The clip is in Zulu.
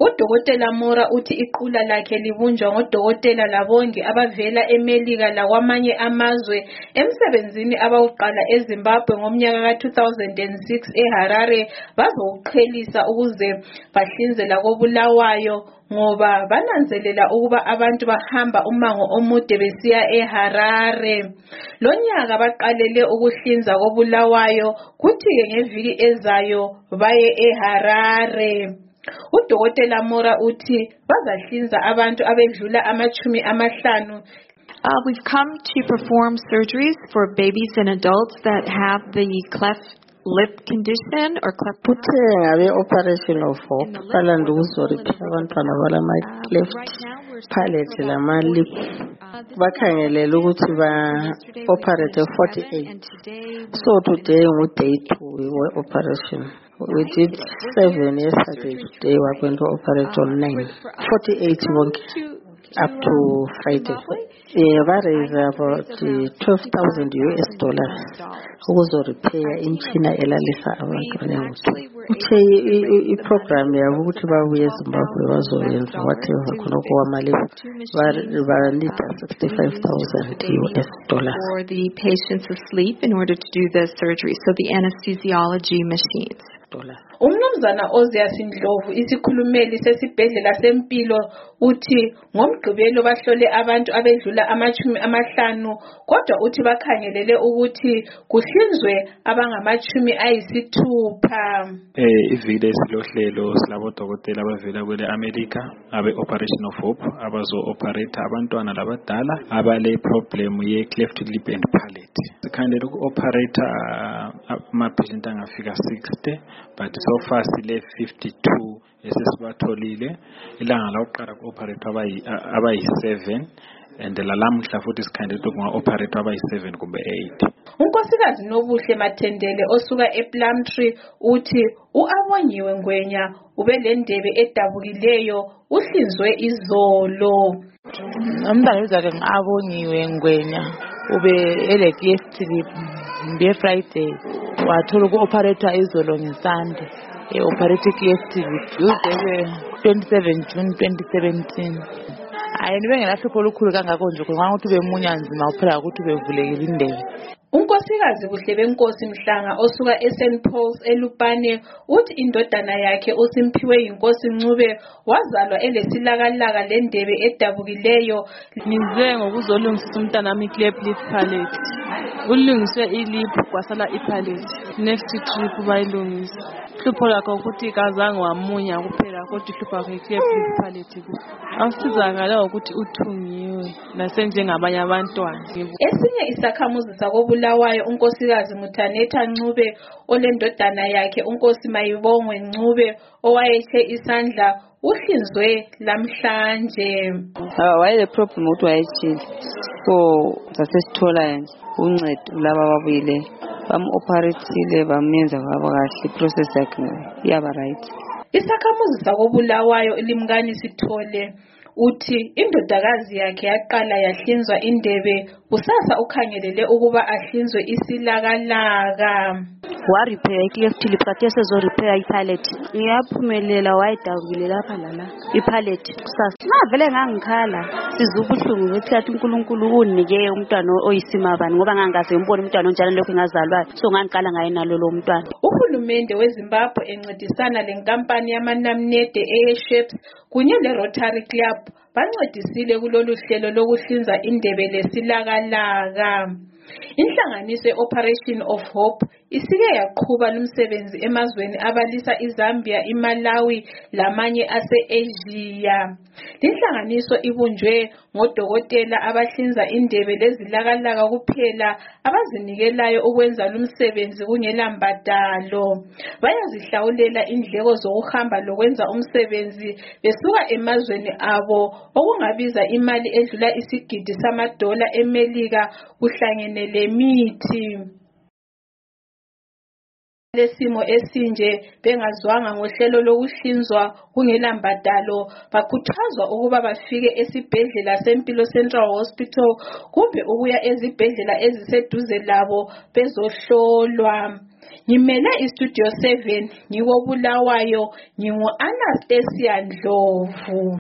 Udokotela Mora uthi iqula lakhe libunjwa ngodokotela labongi abavela eMelika lakwamanye amazwe emsebenzini abawuqala eZimbabwe ngomnyaka ka-2006 eHarare bazowuqhelisa ukuze bahlinzela koBulawayo ngoba bananzelela ukuba abantu bahamba umango omude besiya eHarare. Lonyaka baqalele ukuhlinza koBulawayo kuthi-ke ngeviki ezayo baye eHarare. Udokotela Mora uthi bazahlinza abantu abedlula ama-50. We've come to perform surgeries for babies and adults that have the cleft lip condition or cleft. Kuthe ngabe operation of hope balanda ukuzoripha abantwana balama cleft palate lama lip bakhangelela ukuthi ba operate 48. So today was day 2 operation. We did 7 yesterday. Today we're going to operate on 9. 48 up to Friday. That is about $12,000 ukuzo repair in China elalisa abantu. I-program yabo ukuthi babuye eZimbabwe bazoyenza whatever khonoko wamali banida $65,000 for the patients asleep in order to do the surgery. So the anesthesiology machines. Umnumzana Ozias Ndlovu isikhulumeli sesibhedlela sempilo uthi ngomgqibelo bahlole abantu abedlula ama-50 kodwa uthi bakhangelele ukuthi kuhlinzwe abangama-60. Ivile esilohlelo silabodokotela abavela kwele America abe Operation of Hope abazo-operate abantwana labadala abale problem ye cleft lip and palate. Sikhandela uku-operate ama-patient angafika 60 but so far sile 52 esesibatholile. Ilanga lokuqala ku-operate abayi-7 and lalamhla futhi sikhandela ukunga-operate abayi-7 kumbe 8. Unkosikazi Nobuhle Mathendele osuka ePlumtree uthi uAbonyiwe Ngwenya ubelendebe edabukileyo uhlinzwe izolo. Umntwana uzake ngabongiwe Ngwenya ube ele-cleft lip mbe Friday wathola uku-operate izolo ngeSunday. Operate cleft lip uze 27 June 2017. Ayenibe ngelahlupho olukhulu kangako nje ngoba ukuthi bemunya nzima uphela ukuthi bevulekile indebe. Unkosikazi Buhle Benkosi Mhlanga osuka eSt Paul's eLupane uthi indodana yakhe uSimphiwe Inkosi Ncube wazalwa elesilakalaka lendebe edabukileyo. Ngize ngokuzolungisisa umntanami cleft lip palate. Ulungiswe ilip kwasala ipalate. Next trip bayilungisa. Hlupho lakho ukuthi kazange wamunya kuphela kodwa ihlupho lakhe cleft lip palate. Awusizakala ukuthi uthungiwe nasenjengabanye abantwana. Esinye isakhamuzi sakoBulawayo unkosikazi Muthanetha Ncube olendodana yakhe unkosi Mayibongwe Ncube owayethe isandla uhlinzwe lamhlanje. Wayele problem ukuthi wayechile. So sasesithola uncedo laba babuyile bam-operateile bamenza kwaba kahle process yakhe yaba right. Isakhamuzi sakoBulawayo Limkani Sithole uthi indodakazi yakhe yaqala yahlinzwa indebe kusasa ukhangelele ukuba ahlinzwe isilakalaka. Wa-repair i-cleft lip kade sezo-repair ipalate. Ngiyaphumelela wayidabukile lapha lala ipalate kusasa. Ngavele ngangikhala siza ubuhlungu ukuthi kathi uNkulunkulu unike umntwana oyisimabani ngoba ngangaze ngibone umntwana onjalo lokho engazalwayo. So ngangiqala ngaye nalo lo mntwana. Uhulumende weZimbabwe encedisana lenkampani yamanamnede eyeShapes kunye leRotary Club bancedisile kulolu hlelo lokuhlinza indebe lesilakalaka. Inhlanganiso Operation of Hope isike yaqhuba lumsebenzi emazweni abalisa iZambia, iMalawi lamanye ase-Asia. Inhlanganiso ibunjwe ngodokotela abahlinza indebe lezilakalaka kuphela abazinikelayo ukwenza lumsebenzi kungela mbadalo. Bayazihlawulela indleko zokuhamba lokwenza umsebenzi besuka emazweni abo okungabiza imali edlula isigidi $1 eMelika kuhlangene lemithi. Lesimo esinje bengazwanga ngohlelo lokuhlinzwa kungela mbadalo bakhuthazwa ukuba bafike esibhedlela sempilo Central Hospital kumbe ukuya ezibhedlela eziseduze labo bezohlolwa. Ngimele iStudio 7 ngiko Bulawayo, ngingu Anastasia Ndlovu.